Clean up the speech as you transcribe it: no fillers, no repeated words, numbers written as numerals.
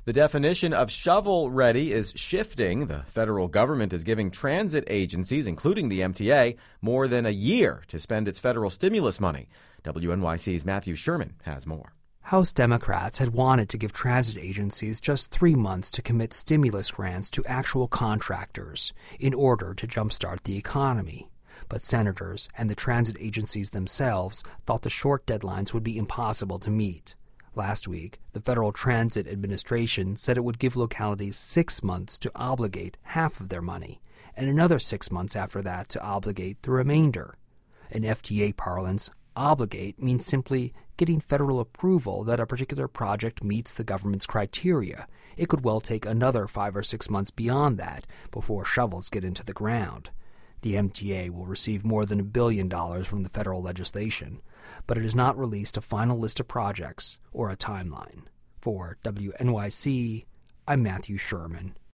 The definition of shovel-ready is shifting. The federal government is giving transit agencies, including the MTA, more than a year to spend its federal stimulus money. WNYC's Matthew Sherman has more. House Democrats had wanted to give transit agencies just 3 months to commit stimulus grants to actual contractors in order to jumpstart the economy. But senators and the transit agencies themselves thought the short deadlines would be impossible to meet. Last week, the Federal Transit Administration said it would give localities 6 months to obligate half of their money, and another 6 months after that to obligate the remainder. In FTA parlance, obligate means simply getting federal approval that a particular project meets the government's criteria. It could well take another 5 or 6 months beyond that before shovels get into the ground. The MTA will receive more than $1 billion from the federal legislation, but it has not released a final list of projects or a timeline. For WNYC, I'm Matthew Sherman.